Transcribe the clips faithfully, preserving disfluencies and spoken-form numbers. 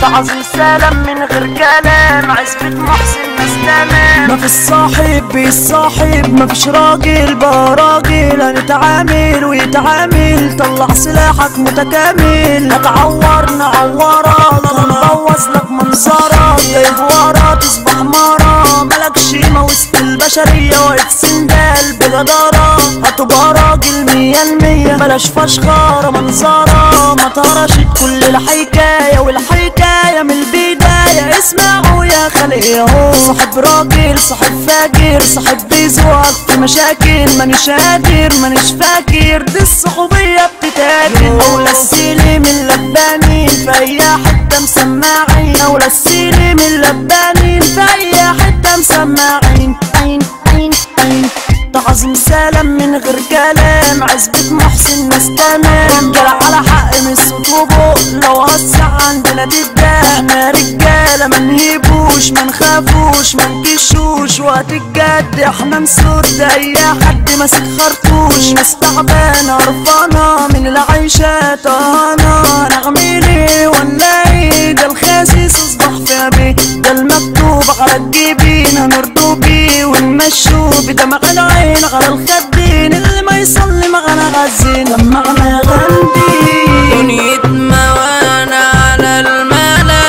تعظيم سلام من غير كلام، عزبة محسن ناس تمام. مفيش صاحب بيصاحب، مفيش راجل بقى راجل، هنتعامل ويتعامل، طلع سلاحك متكامل. هتعور نعورك، هنبوظ لك منظرك، جايب ورا تصبح مرة، ملكش قيمة وسط البشرية، واقف سندال بجدارة، هتبقى راجل مية المية، بلاش فشخرة منظرة، ما تهرشت كل الحكاية والحكاية من البداية. اسمعوا يا خلق ياهو، صاحب راجل صاحب فاجر، صاحب بيزوقك في مشاكل، مانيش قادر مانيش فاكر، دي الصحوبية بتتاكل. أولى السيلي من لبانين في أي حتة مسماعين، أولى السيلي من لبانين في أي حتة مسماعين. عين عين عين تعظيم سلام من غير كلام، عزبة محسن ناس تمام. رجالة على حق من الصوت وبق، لو هسع عندنا تتباع. احنا رجالة منهيبوش منخافوش منكشوش، وقت الجد احنا نسد اي حد ماسك خرطوش. ناس تعبانة قرفانة من العيشة طهانة، نعملي ونلاقي ده الخاسيس اصبح في بيه، ده المكتوب على الجبين هنرضو بيه ونمشوا بدمع العين على الخدين. اللي ما يصلي معنا غزين لمعنا غندي. دنيتنا وانا على الملا،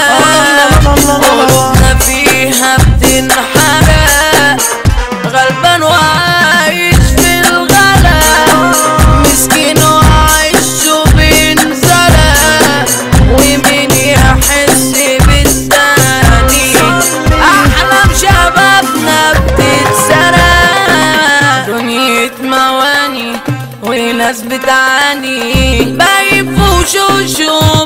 قلنا فيها بتنحرق، غلبان وعايش في الغلا، مسكين وعايش وبينزرق، ومين يحس بالتاني، احلام شبابنا بتتسرق. دنيا مواني وناس بتعاني، بايب وشوشو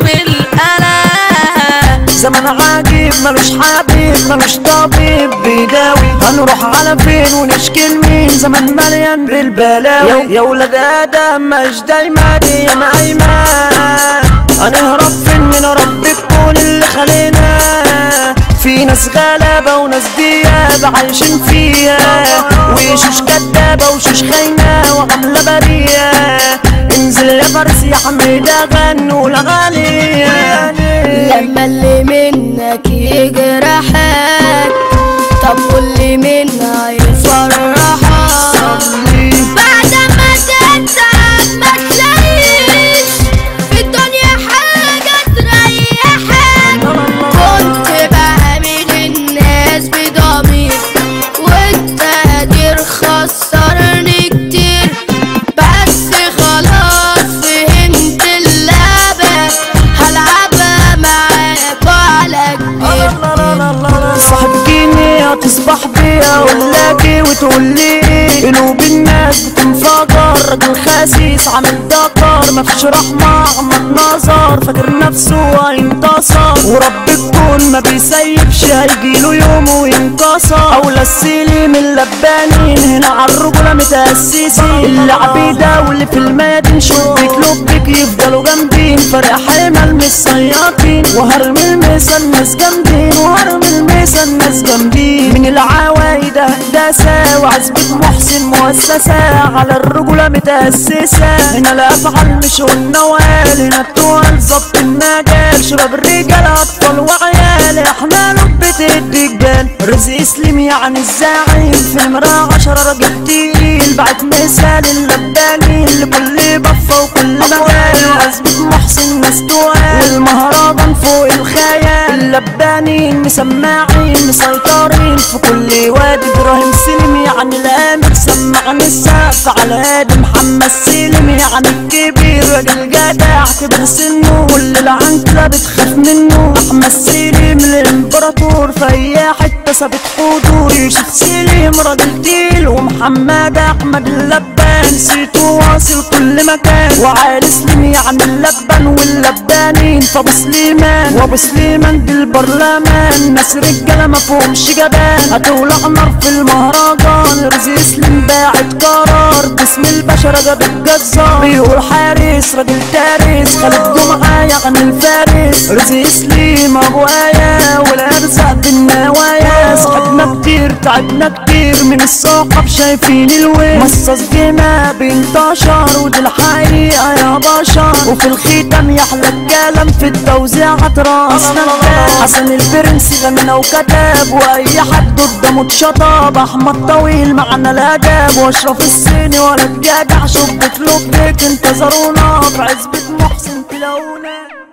بالقلق. زمن عجيب ملوش حبيب ملوش طبيب بيداوي، هنروح على فين ونشكي لمين؟ زمن مليان بالبلاوي. يا ولاد ادم مش دايما يا ايمان، هنهرب فين من رب الكون اللي خلينا؟ في ناس غلابة وناس ديابة عايشين فيها، وشوش كدابة وشوش خاينة وعاملة برية. انزل يا فارس يا حميدة غنوا الأغاني. لما اللي منك يجرحك، طب واللي منا يفرحك. بعد ما تتعب ما تلاقيش في الدنيا حاجة تريحك. كنت بعامل الناس بضمير، والتقدير خسرني كتير، بس خلاص فهمت اللعبة، هلعبها معاك وعلى كبير. صاحب جيني هتصبح بيا ولاقي وتقولي قلوب الناس بتنفجر، راجل خسيس عامل دكر، مفيش رحمة عمك نظر، فاكر نفسه هينتصر، ورب الكون ما بيسيبش هيجيله يوم وينكسر. أولى السيلي من لبانين هنا عالرجولة متأسسين، اللي عبيدة واللي في الميادين شبك لبك يفضلوا جامدين، فرق حمل مش صياطين، وهرمي الميسا الناس جامدين، وهرمي الميسا الناس جامدين. من العوايد هندسة وعزبة محسن مؤسسة، على الرجولة متأسسة، هنا الأفعال مش والنوال، هنا التوال ظبط المجال، شباب الرجال أطفال وعيال، احنا لبة الرجال. رزق سليم يعني الزعيم، في نمرة عشرة راجل تقيل، بعت مثال اللبانين لكل بفة وكل مجال، عزبة محسن ناس توال، والمهرجان فوق الخيال. اللبانين مسماعين مسيطرين في كل وادي، ابراهيم سليم يعني الامر، سمعني السقف على هادي، محمد سليم يعني الكبير، راجل جدع كبر سنه واللي العنكلة بتخاف منه. احمد سليم الامبراطور في اي حتة ثابت حضور، يوسف سليم راجل تقيل، ومحمد احمد اللبان صيته واصل كل مكان، وعالي سليم يعني اللبان واللبانين فابو سليمان، وابو سليمان دي البرلمان، ناس رجاله مفهومش جبان، هتولع نار في المهرجان. رزق سليم باعت قرار باسم البشر جاب الجزار، بيقول حارس راجل تارس، خالد جمعة يعني الفارس. رزق سليم ابو ايه والارزاق بالنوايا، صاحبنا كتير تعبنا كتير من الصحاب شايفين الوين، مصاص جينا بينتشر ودي الحقيقة يا بشر، وفي الختام يحلى الكلام في التوزيع راسنا الباب. حسن البرنس غنى وكتب واي حد قدامه اتشطب، احمد طويل معنا الاداب واشرف الصيني ولا الجدع، شبك لبك انتظرونا في عزبة محسن تلاقونا.